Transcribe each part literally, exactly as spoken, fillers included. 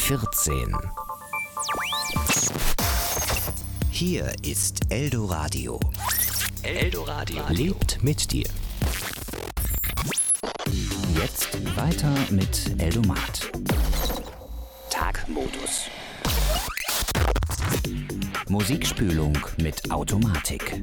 vierzehn. Hier ist Eldoradio. Eldoradio lebt mit dir. Jetzt weiter mit Eldomat. Tagmodus. Musikspülung mit Automatik.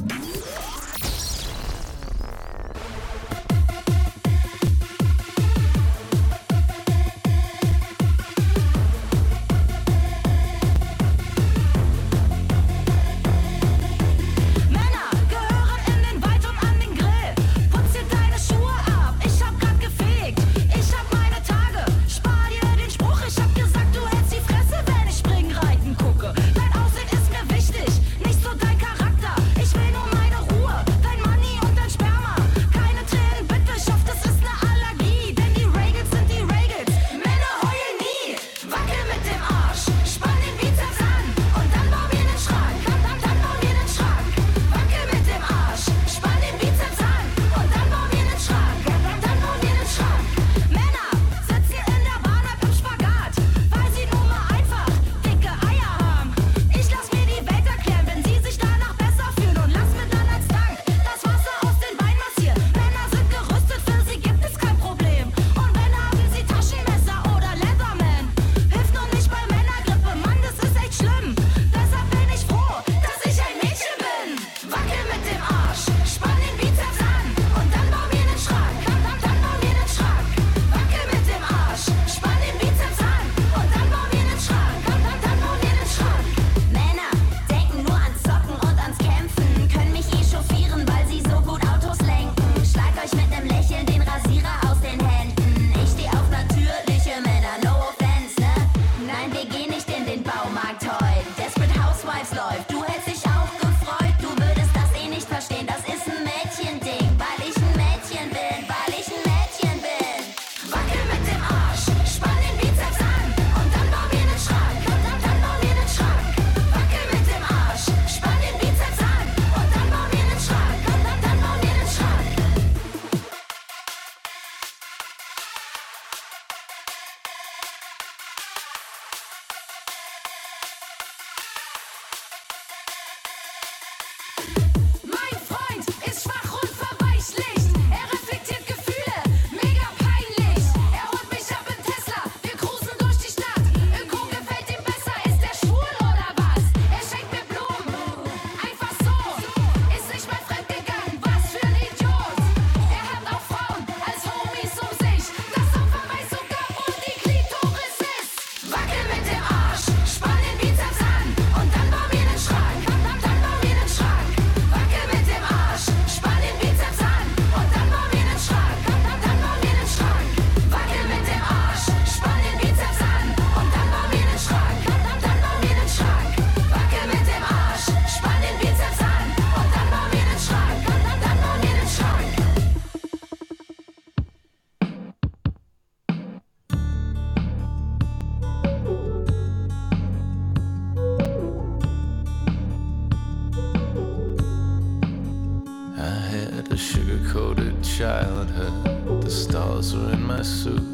childhood, the stars were in my suit.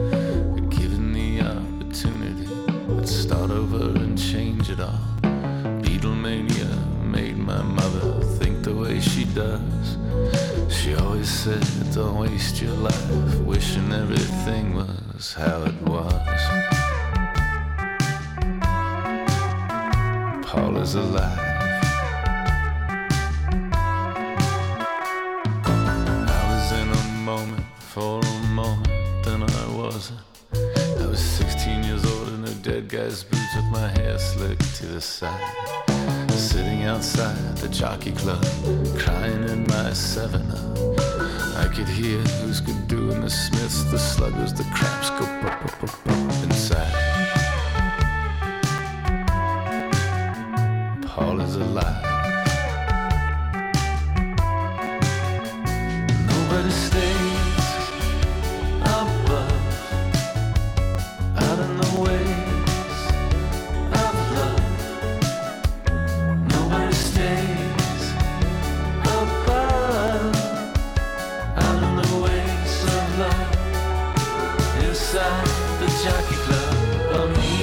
But given the opportunity, I'd start over and change it all. Beatlemania made my mother think the way she does. She always said, don't waste your life wishing everything was how it was. Paul is alive. For a moment, then I wasn't. I was sixteen years old in a dead guy's boots with my hair slicked to the side, sitting outside the jockey club, crying in my seven up. I could hear who's good doing the Smiths, the Sluggers, the Craps go pop, pop, pop, pop inside. Paul is alive. Nobody stays the jockey club,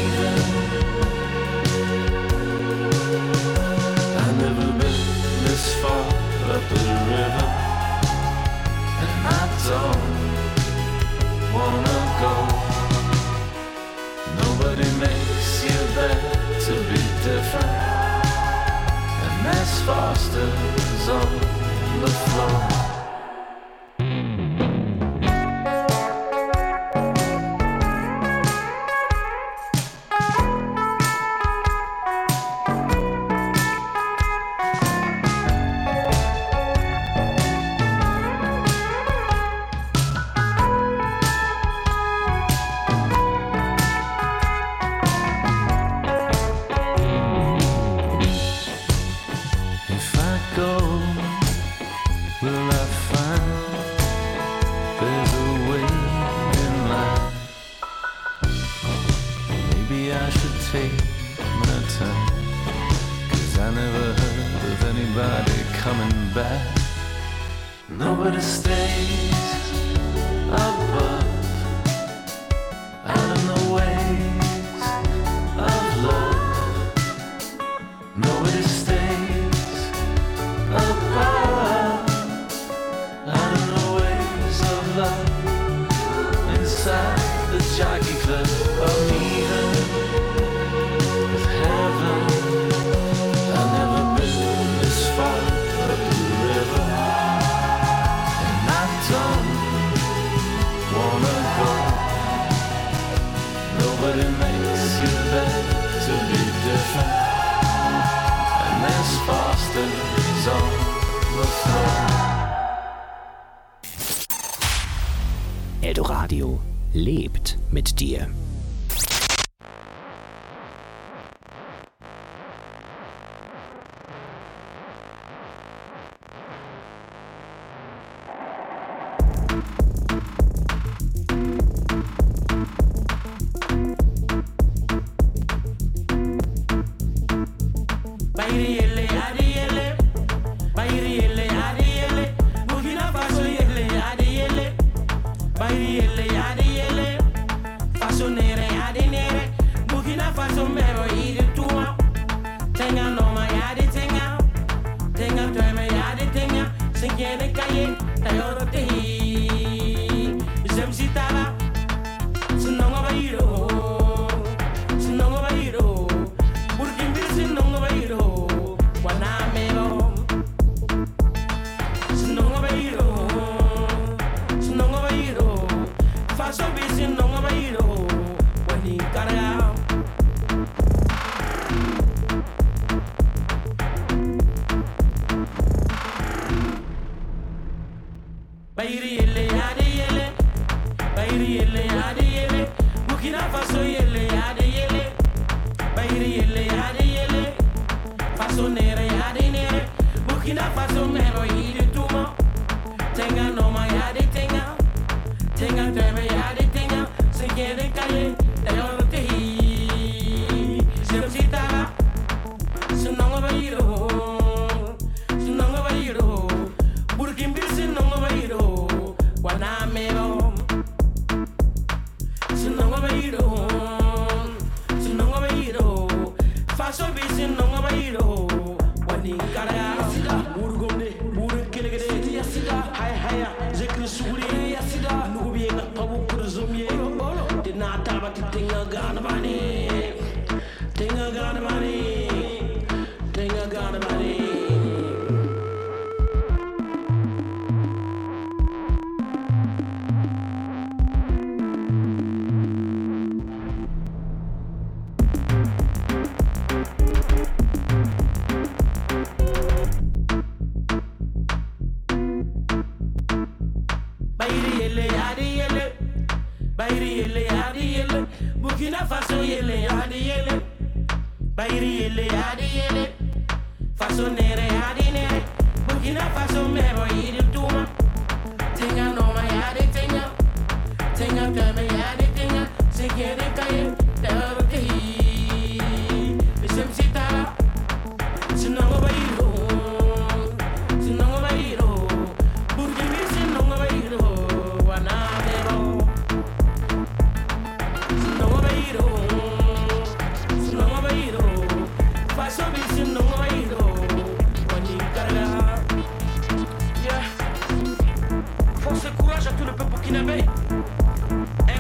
different. And there's Foster's on the floor. Eldoradio lebt mit dir.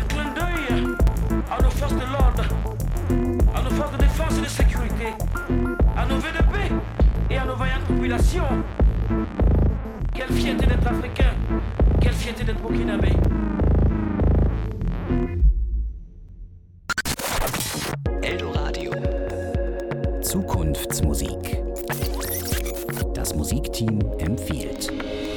à nos forces de l'ordre, à nos forces de défense et de sécurité. population. Quelle fierté d'être africain, quelle fierté d'être burkinabé. Eldoradio. Zukunftsmusik. Das Musikteam empfiehlt.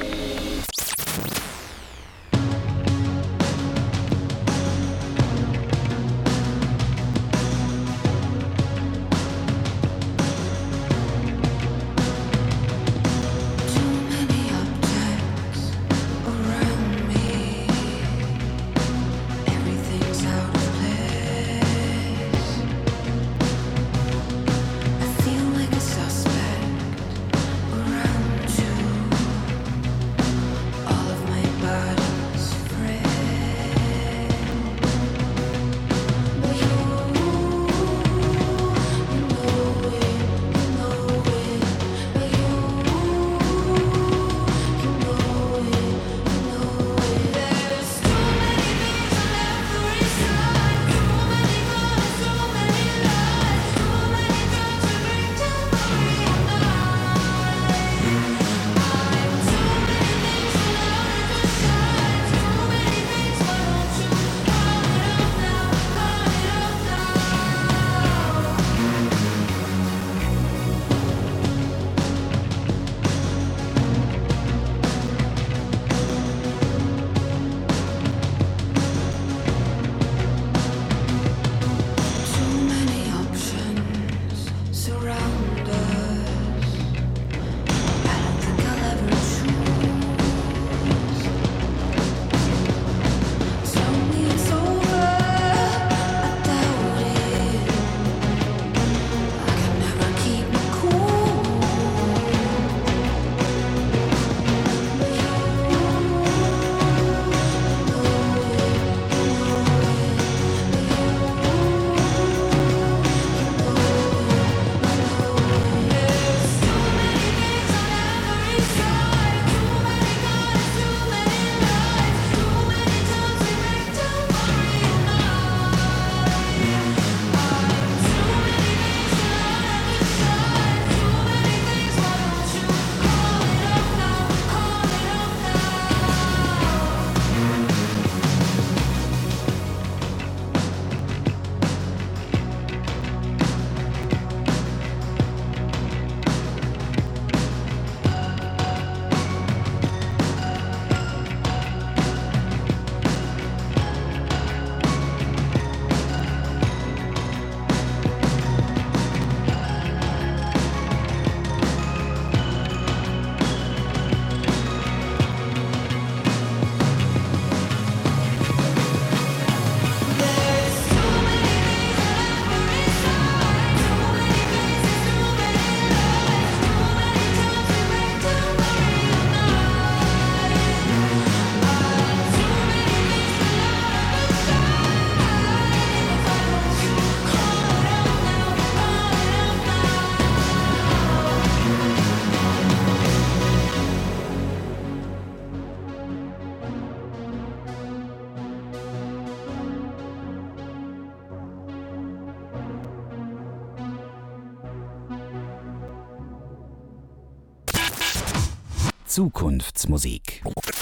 Zukunftsmusik.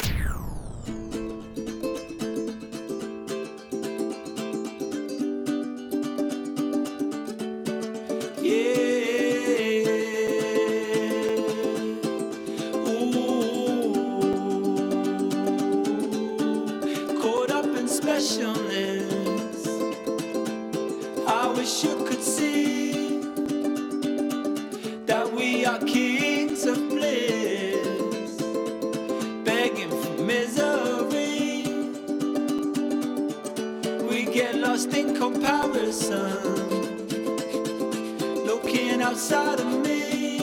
Outside of me,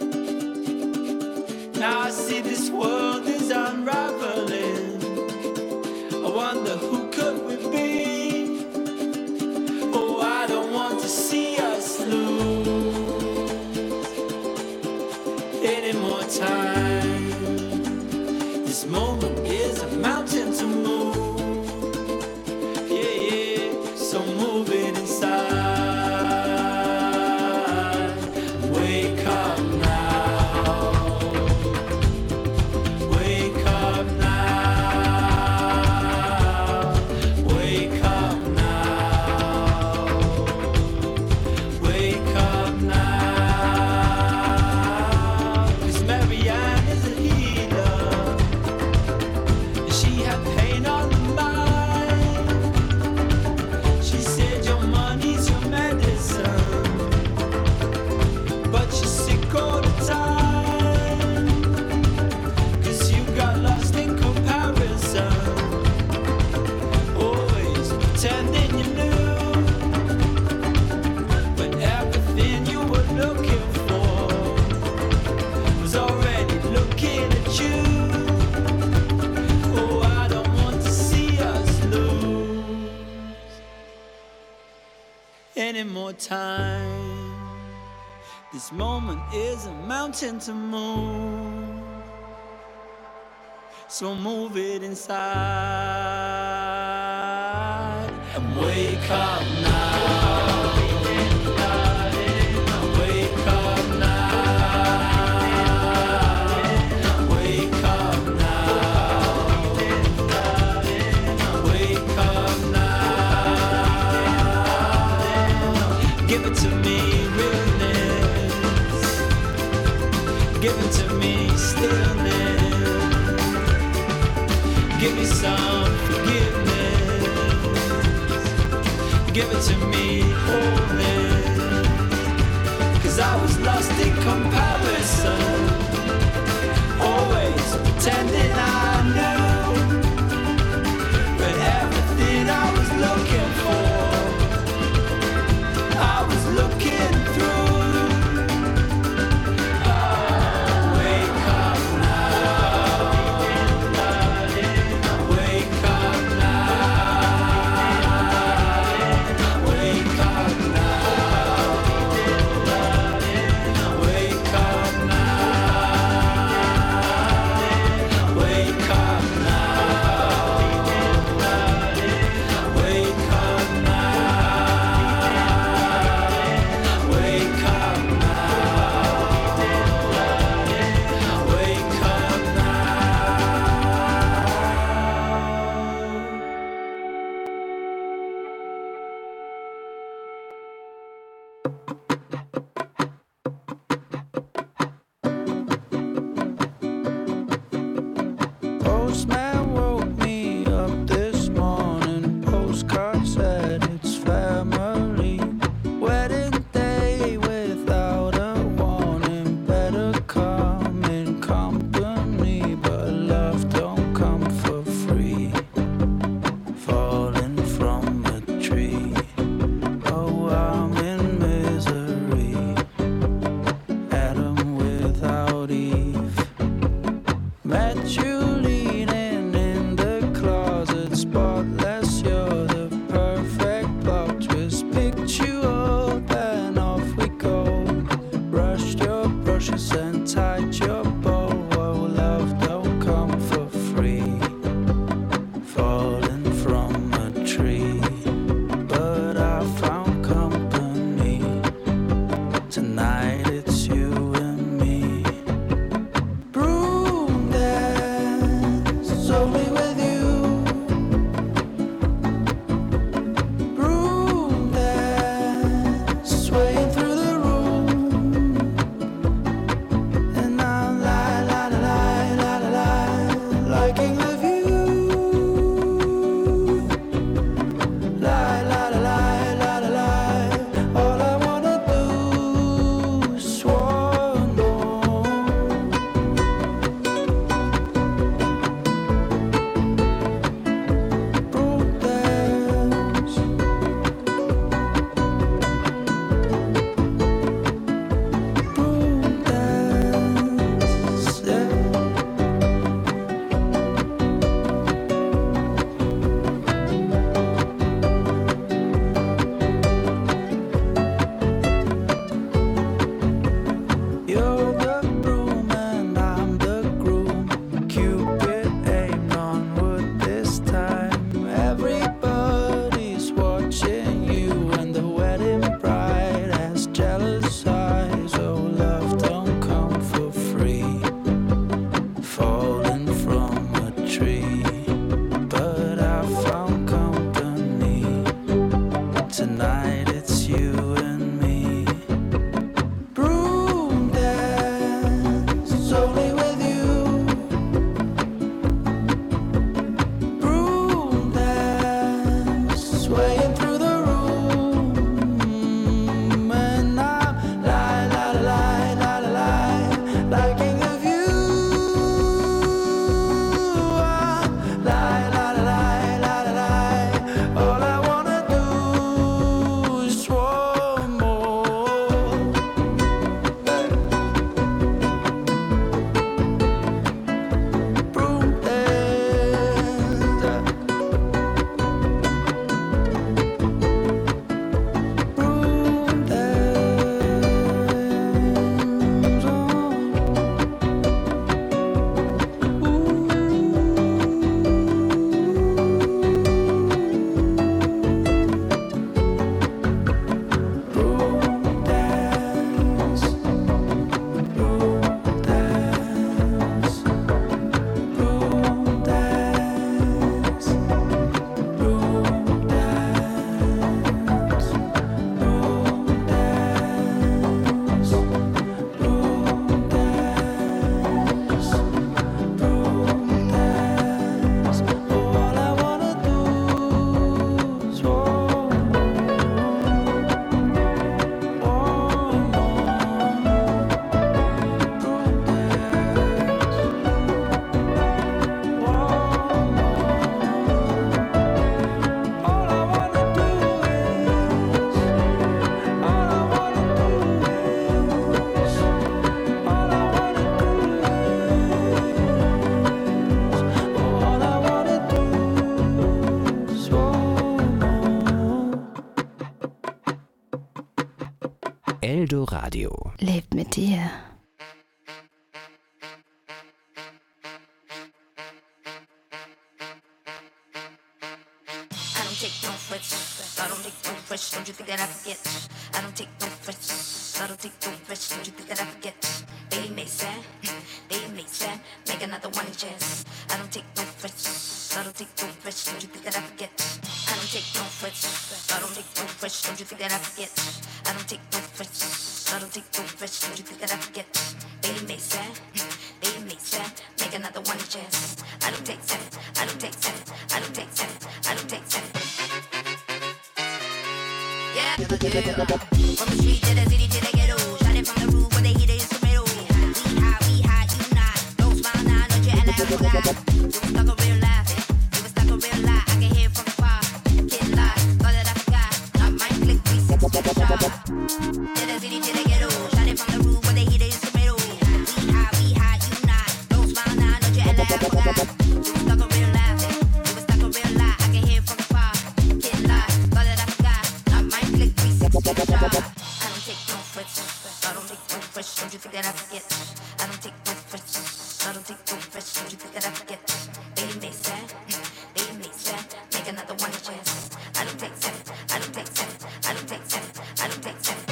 now I see this world is unraveling. I wonder who could we be? Oh, I don't want to see us lose any more time. This moment is a mountain to move. Yeah, yeah, so move it inside. Wake up now. any more time. This moment is a mountain to move, so move it inside and wake up now. Wake up now. Wake up now. Wake up now. Give it to me, realness. Give it to me, stillness. Give me some forgiveness. Give it to me, wholeness. 'Cause I was lost in comparison, always pretending I knew, but everything I was looking for, I was looking through. Falling from a tree. Oh, I'm in misery. Eldoradio lebt mit dir. I don't take no fresh, don't you think that I forget? I don't take no fresh, I don't take no fresh, don't you think that I forget? They make sad, they make sad, make another one chance. I don't take no fresh, I don't take no fresh, don't you think that I forget? I don't take no fresh, I don't take no fresh, don't you think that I forget? I don't take no fresh, I don't take no fresh, don't you think that I forget? They make sad, they make sad, make another one chance. I don't take seven, I don't take seven, I don't take seven, I don't take seven. Yeah, from the street to the city to the ghetto, shining from the roof where they hear the instrumental. We high, we high, you not. Don't smile now, don't you act like a guy. You was stuck a real life, you was stuck a real lie. I can hear from afar, can't lie, thought that I forgot. Not my click, three sixty to the shop. To the city to the ghetto, shining from the roof where they hear the instrumental. We high, we high, you not. Don't smile now, don't you act like a guy. You was stuck a real life, you was stuck a real lie. I can hear from afar, can't lie, thought that I forgot. Not my click, three sixty to the shop. I don't take no fresh, I don't take no fresh, don't you think that I forget? I don't take no fresh, I don't take no fresh, don't you think that I forget? They make sad, they make sad, make another one chance. I don't take seven, I don't take seven, I don't take seven, I don't take seven.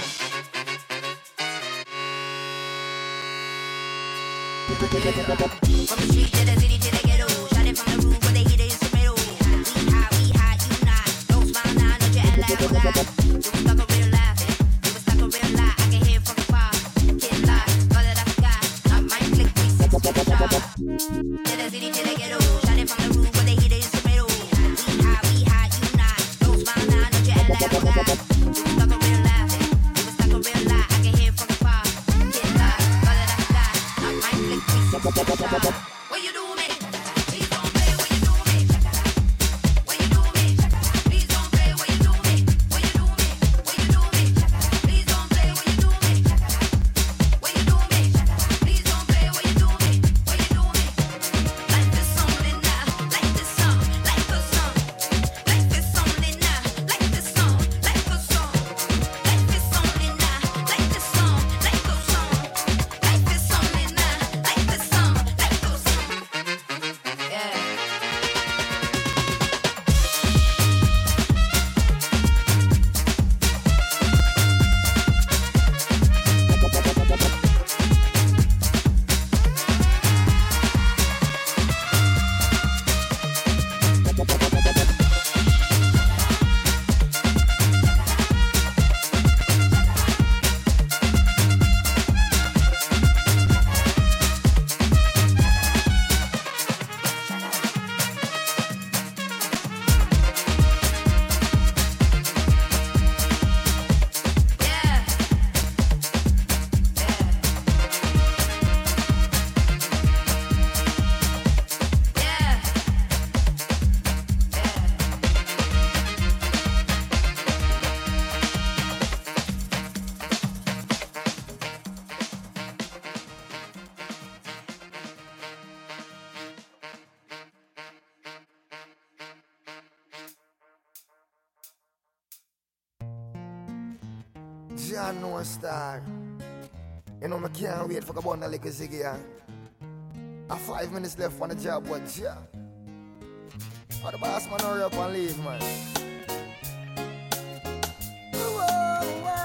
From the street to the city to the ghetto, shining from the roof where they hear the instrumental. We high, we high, you not. Don't smile now, don't you act like a guy. You was stuck a real life, you was stuck a real lie. I can hear from afar, can't lie, thought that I forgot. Not my click, three sixty to the shop. To the city to the ghetto, shining from the roof where they hear the instrumental. We high, we high, you not. Don't smile now, don't you act like a guy. You was stuck a real life, you was stuck a real lie. I can hear from afar, can't lie, thought that I forgot. Not my click, three sixty to the shop. What you do me? Please don't play what you do me. What you do me? Please don't play what you do me. What you do me? What you do me? Please don't play what you do me. What you do me? Please don't play what you do me. What you do me? Like this song, Linda. Like this song. Like the song. Like this song, Linda. Like this song. Like the song. Like this song, Linda. Like this song. Like the song. Like this song, Linda. Like this song. Like the song. Yeah. John No Star. You know, I can't wait for the bundle like a ziggy. I have five minutes left on the job, but yeah. Oh, the boss man hurry up and leave, man. Whoa,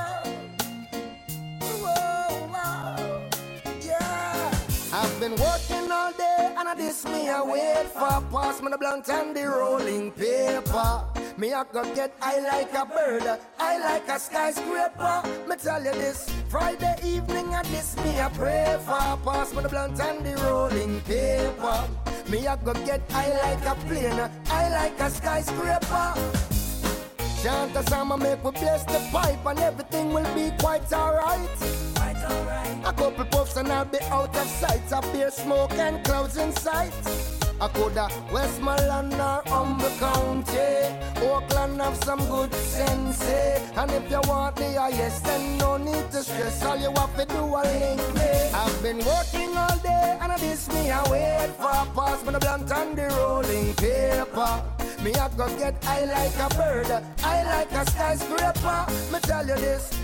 whoa. Whoa, whoa. Yeah. I've been working all day and I this me I wait for. Pass me the blunt and the rolling paper. Me I go get high like a bird, high like a skyscraper. Me tell you this, Friday evening at this me I pray for. Pass me the blunt and the rolling paper. Me I go get high like a plane, high like a skyscraper. Chant a song make we bless the pipe and everything will be quite alright. Quite alright. A couple puffs and I'll be out of sight. A beer smoke and clouds in sight. I coulda Westmoreland or Humber County. Oakland have some good sense, eh? And if you want the highest, then no need to stress. All you have to do a link me. I've been working all day and I this me I wait for. Pass me the blunt and the rolling paper. Me I go get high like a bird, high like a skyscraper. Me tell you this,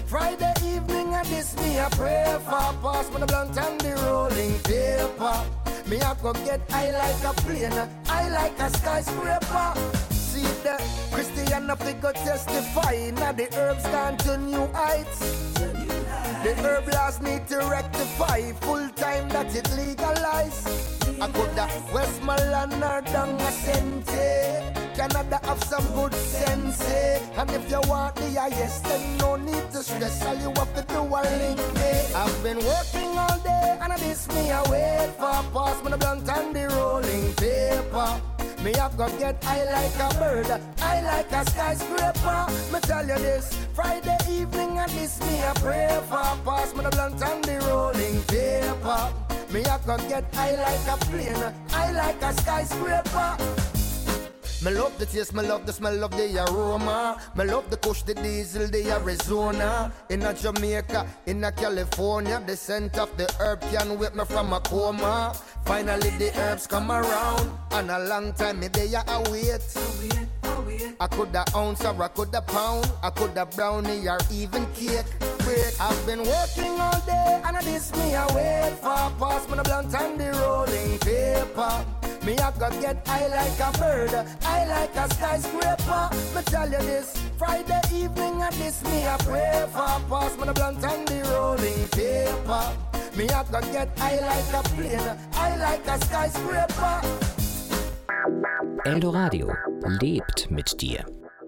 Friday evening and this me a pray for. Pass me the blunt and the rolling paper. Me a go get high like a plane, high like a skyscraper. See the Christian of go testify. Now the herbs gone to new heights. The herb laws need to rectify. Full time that it legalize. I could have Westmoreland or Dangasente. Canada have some good sense, eh? And if you want the highest, then no need to stress. All you have to do a link, eh? I've been working all day and this me a wait for. Pass me the blunt and the rolling paper. Me have got get high like a bird, high like a skyscraper. Me tell you this, Friday evening and this me a pray for. Pass me the blunt and the rolling paper. Me have got get high like a plane, high like a skyscraper. Me love the taste, me love the smell of the aroma. Me love the kush, the diesel, the Arizona. In a Jamaica, in a California, the scent of the herb can wake me from a coma. Finally the herbs come around, and a long time me they a wait. I could a ounce or I could a pound, I could a brownie or even cake. Break. I've been working all day and this me a wait for. Pass me the blunt and the rolling paper. Me a go get high like a bird, high like a skyscraper. Me tell you this, Friday evening and this me a pray for. Pass me the blunt and the rolling paper. Me a go get high like a plane, high like a skyscraper. Eldoradio lebt mit dir.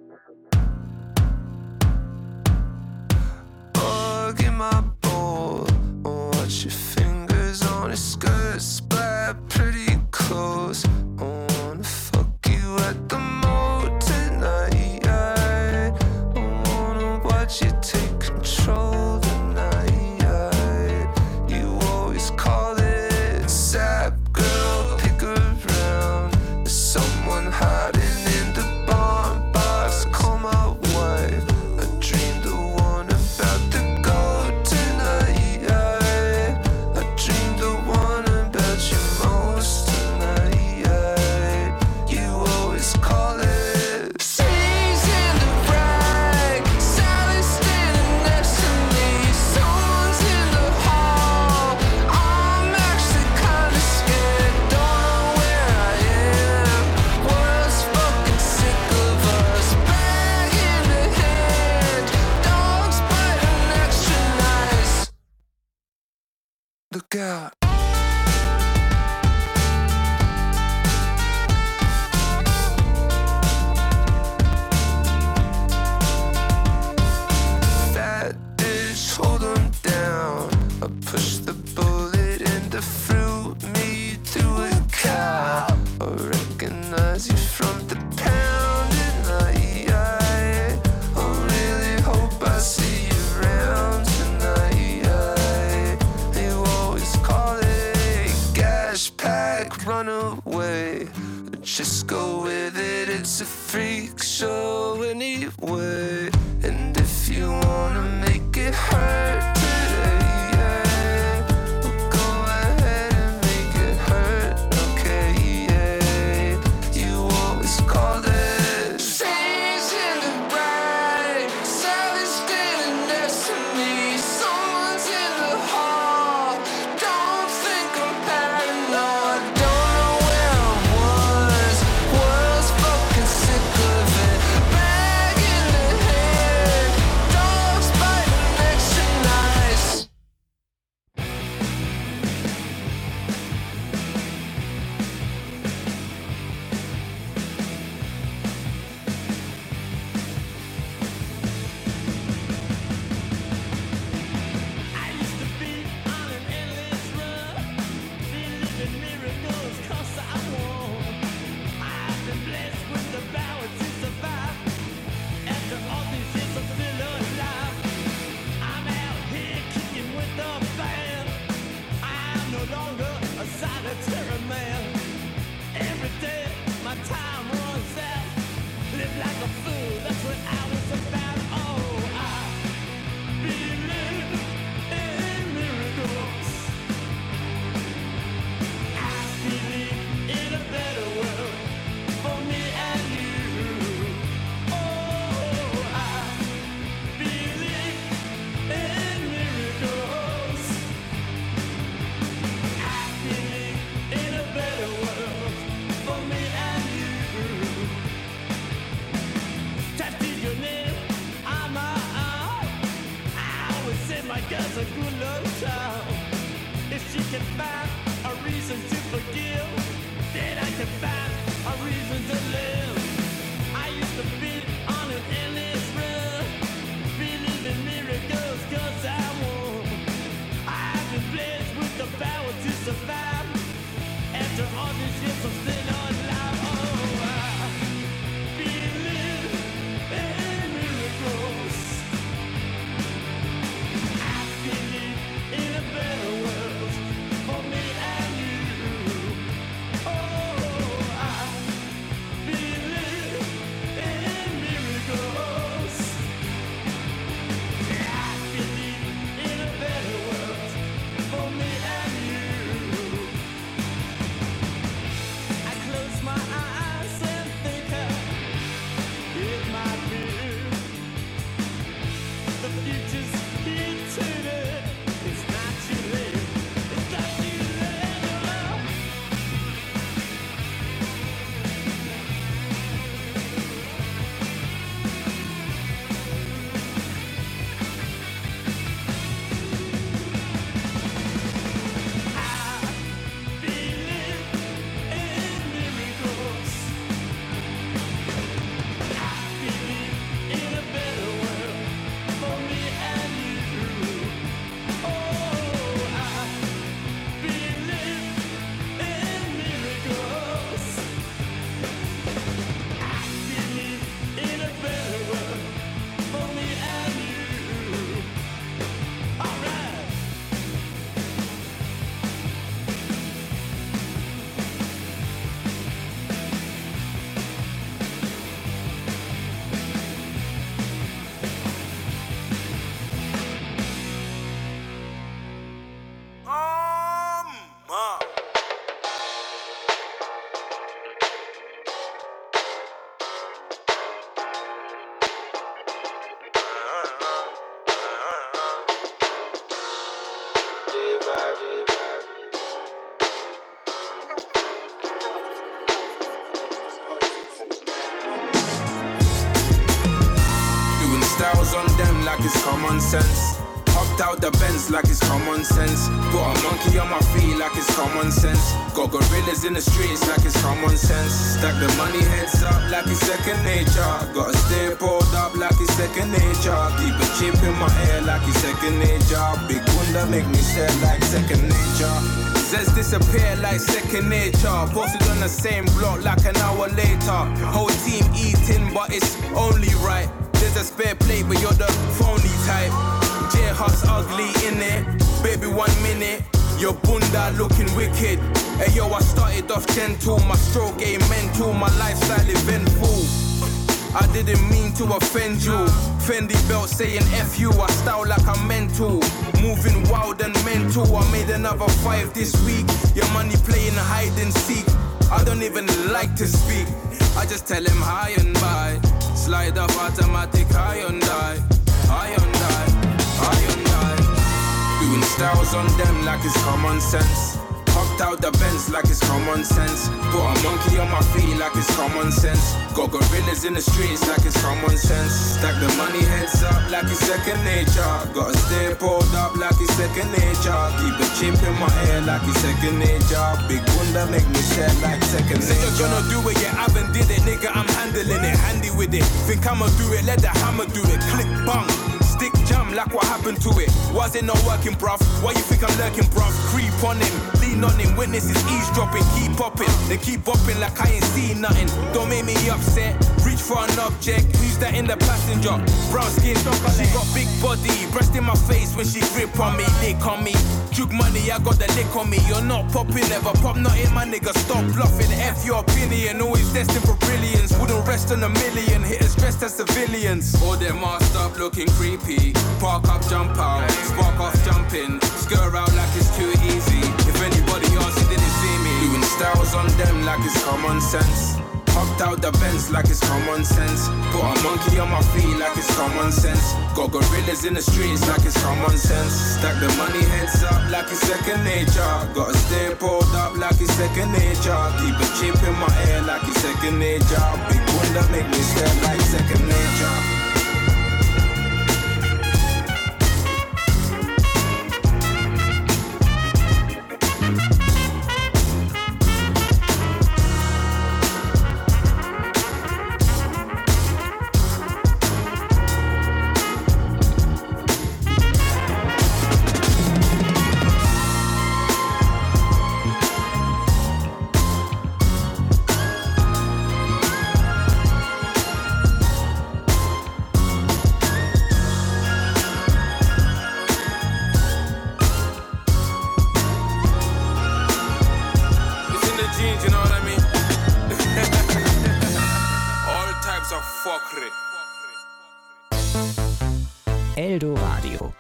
Oh, get my ball. Watch your fingers on his skirt, splat pretty close. I wanna fuck you at the mall tonight. I wanna watch you take control tonight. You always call it sap, girl, pick around. There's someone hiding in the barn box, call my wife. I dreamed the one about the gold tonight. I, I dreamed the one about you most tonight. I, you always call it She's in the brag, Sally's standing next to me. Someone's in the hall. I'm actually kinda scared, don't know where I am. World's fucking sick of us. Bag in the hand, dogs biting extra nice. Look out. That bitch, hold 'em down. I push the bullet and the fruit me through a cow. I recognize you from the pound tonight. I, I really hope I see you around tonight. I, you always call it gash pack, run away. Just go with it, it's a freak show anyway. And if you wanna make it hurt today, yeah, well, go ahead and make it hurt, okay, yeah. You always call it She's in the bright, Sally's standing next to me. Someone's in the hall, don't think I'm paranoid. Don't know where I was, world's fucking sick of it. Bag in the hand, dogs biting extra nice. I used to be on an endless run, believing miracles 'cause I won. I've been blessed with the power to survive. After all these years of feeling alive, I'm out here kicking with the band. I'm no longer a solitary man. Every day my time runs out. Live like a fool, that's what I was about. Oh, I believe in miracles. I believe in a better world for me and you. Oh, I believe them like it's common sense. Hopped out the Benz like it's common sense. Got a monkey on my feet like it's common sense. Got gorillas in the streets like it's common sense. Stack the money heads up like it's second nature. Gotta stay pulled up like it's second nature. Keep a chip in my ear like it's second nature. Big bunda make me stare like second nature. Zeds disappear like second nature. Posted on the same block like an hour later. Whole team eating but it's only right. There's a spare plate but you're the phony type. J-Hut's ugly innit. Baby one minute your bunda looking wicked. Hey yo, I started off gentle. My stroke game mental. My lifestyle eventful. I didn't mean to offend you. Fendi belt saying F you. I style like I'm mental. Moving wild and mental. I made another five this week. Your money playing hide and seek. I don't even like to speak. I just tell him high and by. Slide off automatic Hyundai. Hyundai. Hyundai. Doing styles on them like it's common sense. Hopped out the Benz like it's common sense. Got a monkey on my feet like it's common sense. Got gorillas in the streets like it's common sense. Stack the money heads up like it's second nature. Gotta stay pulled up like it's second nature. Keep a chip in my ear like it's second nature. Big bunda make me stare like second nature. Say you're gonna do it, yeah, I haven't did it. Nigga, I'm handling it, handy with it. Think I'ma do it, let the hammer do it. Click, bang. Stick jam like what happened to it. Was it not working, bruv? Why you think I'm lurking, bruv? Creep on him, lean on him. Witnesses eavesdropping, keep popping. They keep bopping like I ain't seen nothing. Don't make me upset. Reach for an object. Who's that in the passenger? Brown skin, she got big body. Breast in my face when she grip on me, lick on me. Juke money, I got the lick on me. You're not popping, never pop nothing, my nigga. Stop bluffing. F your opinion, always destined for brilliance. Wouldn't rest on a million. Hitters dressed as civilians. All them masked up looking creepy. Park up, jump out, spark off, jumping. Skirt out like it's too easy. If anybody else, he didn't see me. Doing styles on them like it's common sense. Hopped out the Benz like it's common sense. Got a monkey on my feet like it's common sense. Got gorillas in the streets like it's common sense. Stack the money heads up like it's second nature. Gotta stay pulled up like it's second nature. Keep a chip in my ear like it's second nature. Big bunda make me stare like second nature. Eldoradio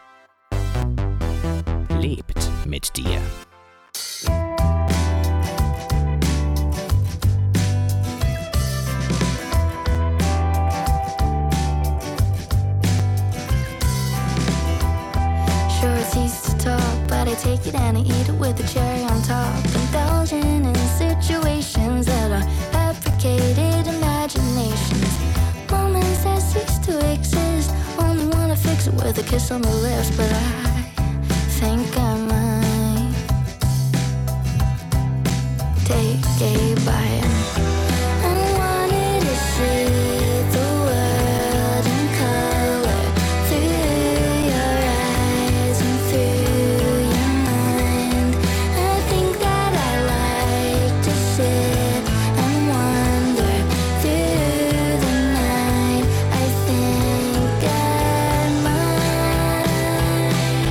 lebt mit dir. Sure, it's easy to talk, but I take it and I eat it with a cherry on top. Indulging in situations that are fabricated imaginations. Moments that cease to exist. Only wanna fix it with a kiss on the lips, but I think I might take a bite. I wanted to see the world in color through your eyes and through your mind. I think that I like to sit and wonder through the night. I think I might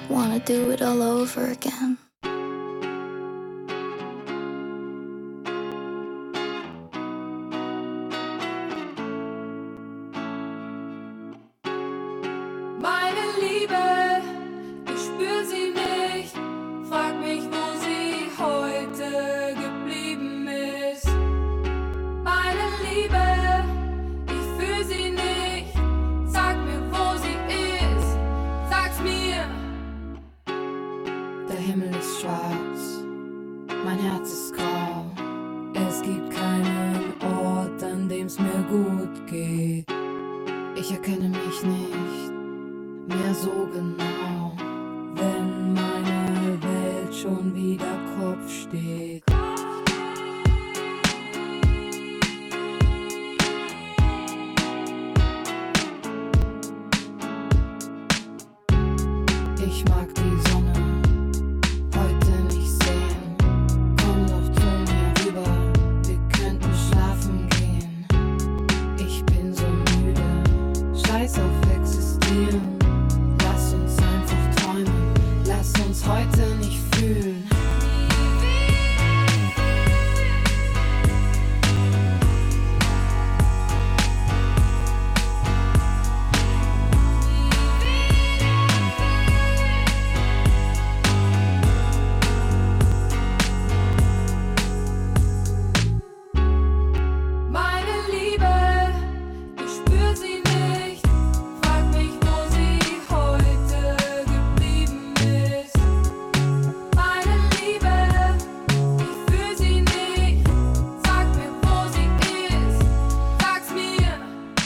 wanna do it all over again. Meine Liebe, ich spür sie nicht, frag mich, wo sie heute geblieben ist. Meine Liebe, ich fühl sie nicht, sag mir, wo sie ist, sag's mir. Der Himmel ist schwarz, mein Herz ist grau. Es gibt keinen Ort, an dem's mir gut geht. Ich erkenne mich nicht mehr so genau, wenn meine Welt schon wieder Kopf steht. Ich mag die Sonne heute nicht sehen. Komm doch zu mir rüber, wir könnten schlafen gehen. Ich bin so müde, scheiß auf existieren. Lass uns einfach träumen, lass uns heute nicht fühlen. Meine Liebe, ich spür sie nicht, frag mich, wo sie heute geblieben ist. Meine Liebe, ich fühl sie nicht, sag mir, wo sie ist, sag's mir.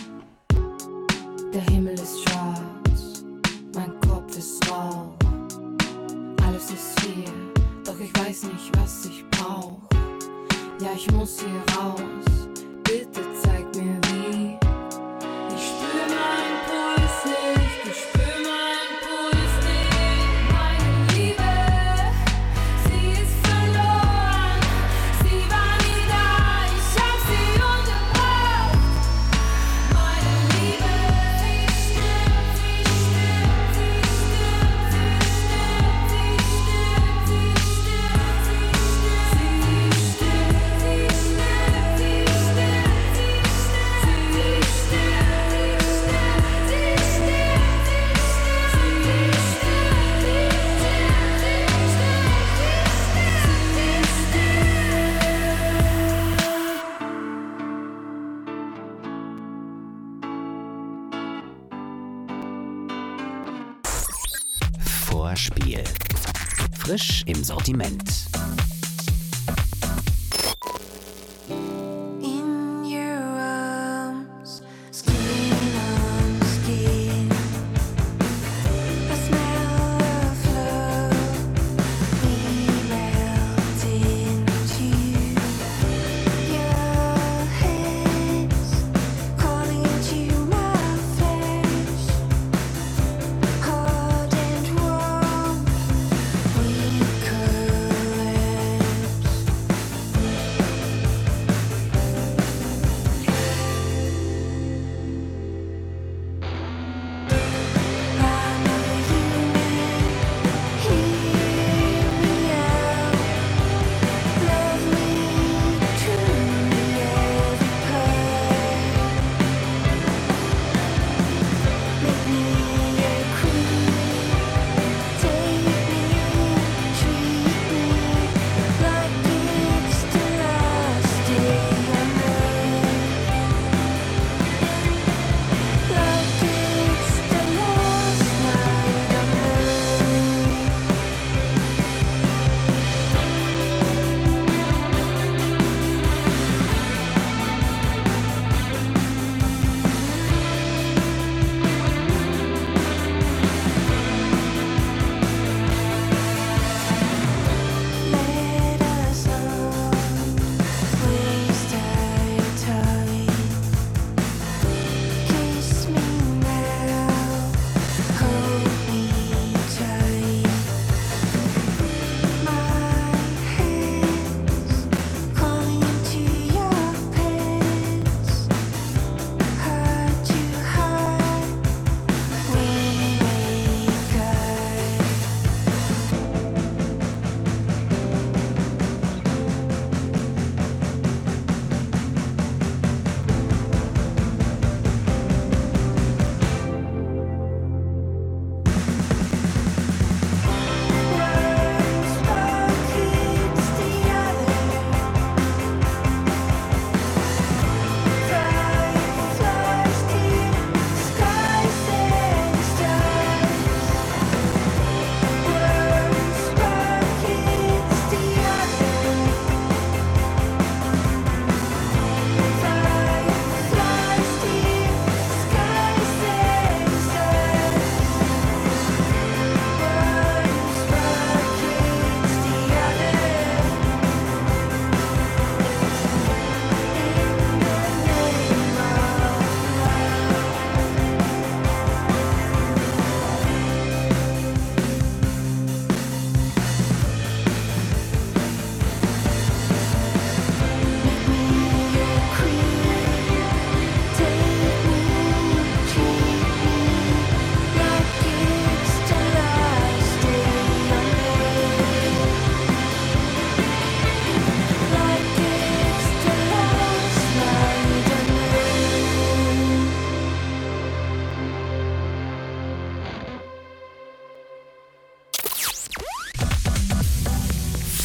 Der Himmel ist schwarz, mein Kopf ist rau. Alles ist hier, doch ich weiß nicht, was ich brauch. Ja, ich muss hier raus, bitte zeig mir wie. Ich spür meinen Puls nicht, ich spür meinen Puls nicht. Meine Liebe, sie ist verloren, sie war nie da, ich hab sie umgebracht. Meine Liebe, sie stirbt, sie stirbt, sie stirbt, sie stirbt, sie stirbt, sie stirbt, sie stirbt, sie stirbt, sie stirbt, sie stirbt, sie stirbt, sie Vorspiel. Frisch im Sortiment. In your arms, skin on skin, a smell of love, we melt into your hands, calling into my flesh, hard and warm, we caress.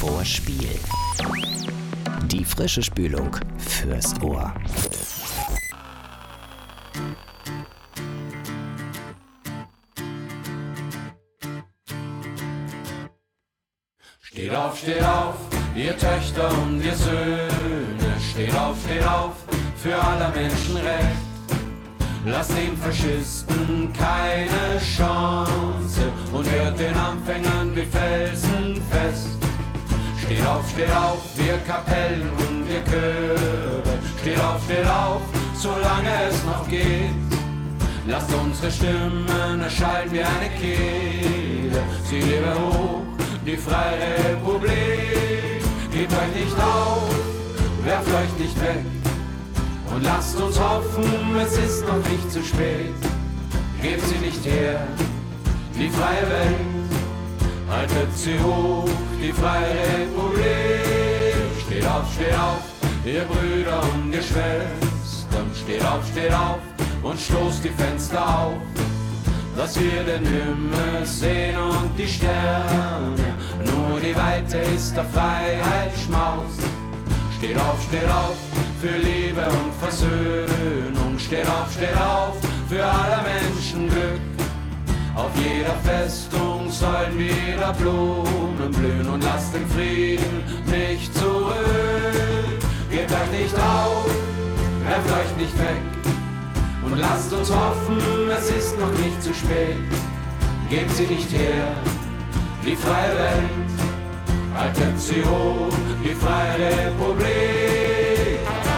Vorspiel. Die frische Spülung fürs Ohr. Steht auf, steht auf, ihr Töchter und ihr Söhne. Steht auf, steht auf, für aller Menschen Recht. Lasst den Faschisten keine Chance und hört den Anfängern wie Felsen fest. Steht auf, steht auf, wir Kapellen und wir Chöre. Steht auf, steht auf, solange es noch geht. Lasst unsere Stimmen erschallen wie eine Kehle. Sie lebe hoch, die Freie Republik. Gebt euch nicht auf, werft euch nicht weg. Und lasst uns hoffen, es ist noch nicht zu spät. Gebt sie nicht her, die freie Welt. Haltet sie hoch, die Freie Republik. Steht auf, steht auf, ihr Brüder und ihr Schwestern. Steht auf, steht auf und stoßt die Fenster auf, dass wir den Himmel sehen und die Sterne. Nur die Weite ist der Freiheit Schmaus. Steht auf, steht auf, für Liebe und Versöhnung. Steht auf, steht auf, für aller Menschen Glück. Auf jeder Festung sollen wieder Blumen blühen und lasst den Frieden nicht zurück. Gebt euch nicht auf, werft euch nicht weg. Und lasst uns hoffen, es ist noch nicht zu spät. Gebt sie nicht her, die freie Welt. Haltet sie hoch, die Freie Republik.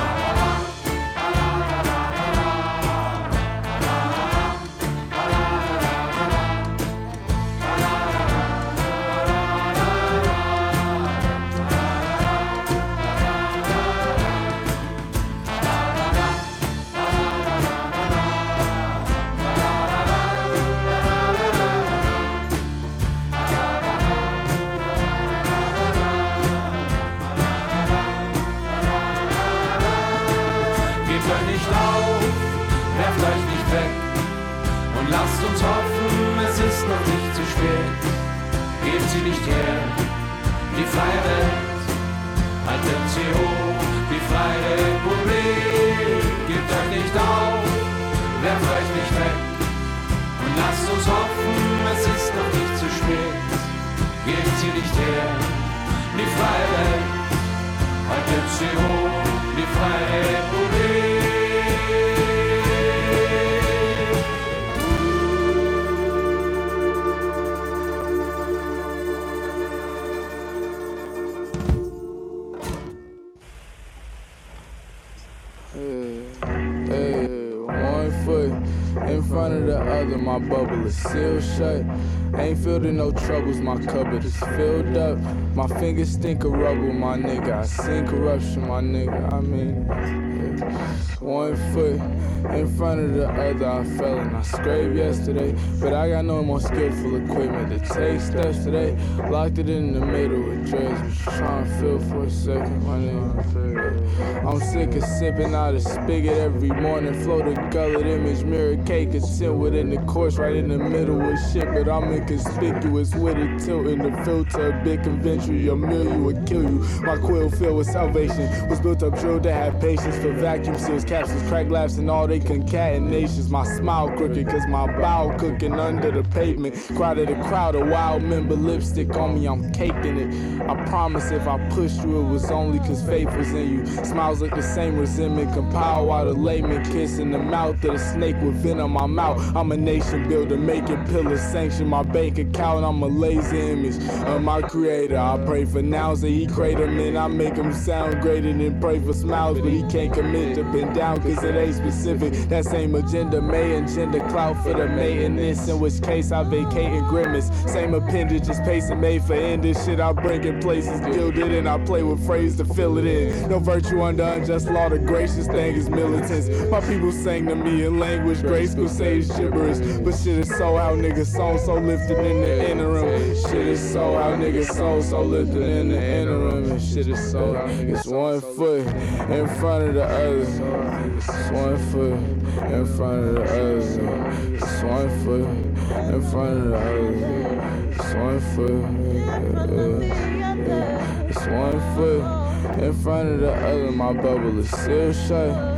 Lasst uns hoffen, es ist noch nicht zu spät. Gebt sie nicht her, die freie Welt. Haltet sie hoch, die Freie Republik. Gebt euch nicht auf, werft euch nicht weg. Und lasst uns hoffen, es ist noch nicht zu spät. Gebt sie nicht her, die freie Welt. Haltet sie hoch, die Freie Republik. In front of the other, my bubble is sealed shut. Ain't feeling no troubles, my cupboard is filled up. My fingers stink of rubble, my nigga. I seen corruption, my nigga. I mean, yeah. One foot in front of the other, I fell and I scraped yesterday. But I got no more skillful equipment to take steps today. Locked it in the middle with dreads, was trying to feel for a second, my nigga. I'm sick of sipping out a spigot every morning. Float a gullet image, mirror cake, and sit within the course right in the middle of shit. But I'm inconspicuous with a tilt in the filter, a bit conventional. A million would kill you. My quill filled with salvation was built up, drilled to have patience for vacuum seals, capsules, crack laughs, and all they concatenations. My smile crooked, cause my bowel cooking under the pavement. Crowded a crowd, a wild member, lipstick on me, I'm caked in it. I promise if I pushed you, it was only cause faith was in you. Smiles look the same, resentment compiled while the layman kissing the mouth of the snake with venom. My mouth. I'm a nation builder, making pillars, sanction my bank account. I'm a lazy image of my creator. I pray for nouns that he create them and I make him sound greater than pray for smiles, but he can't commit to bend down cause it ain't specific. That same agenda may engender clout for the maintenance, in which case I vacate and grimace. Same appendage is pacing made for ending shit I bring in places gilded and I play with phrase to fill it in. No virtue under unjust law, the gracious thing is militants. My people sang to me in language grace school say it's gibberish, but shit is so out niggas soul so lifted in the interim. Shit is so out niggas soul so lifted in the interim. And shit is so out. It's one foot in front of the other. It's one foot in front of the other. It's one foot in front of the other. It's one foot, yeah, yeah. It's one foot in front of the other. My bubble is still shut.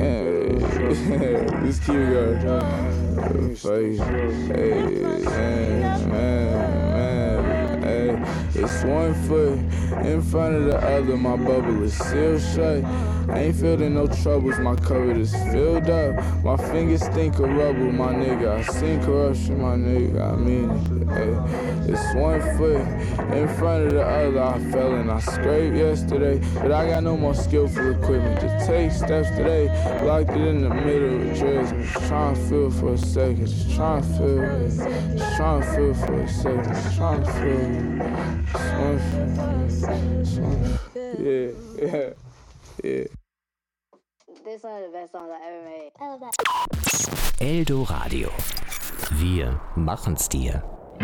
Just keep it going. Hey, man, man, man, hey. It's one foot in front of the other. My bubble is still shut. I ain't feeling no troubles, my cupboard is filled up. My fingers think of rubble, my nigga. I seen corruption, my nigga. I mean it. Hey, it's one foot in front of the other. I fell and I scraped yesterday, but I got no more skillful equipment to take steps today. Locked it in the middle of dreads. Just trying to feel for a second. Just trying to feel. Just trying to feel for a second. Just trying to feel. It's one foot. It's one foot. Yeah, yeah. Yeah. This is one of the best songs I ever made. I love that. Eldo Radio. Wir machen's dir.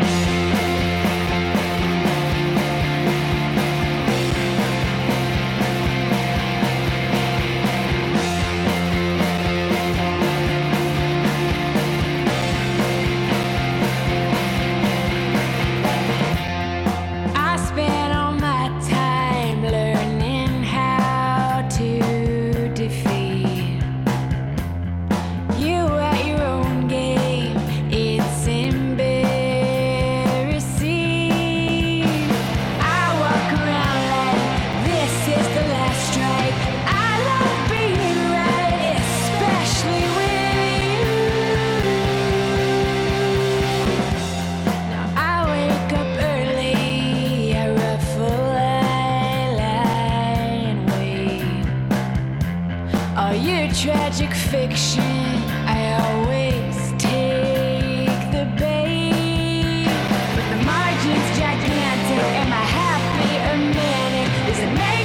Tragic fiction, I always take the bait. But the margin's gigantic, am I happy or manic? Is it manic?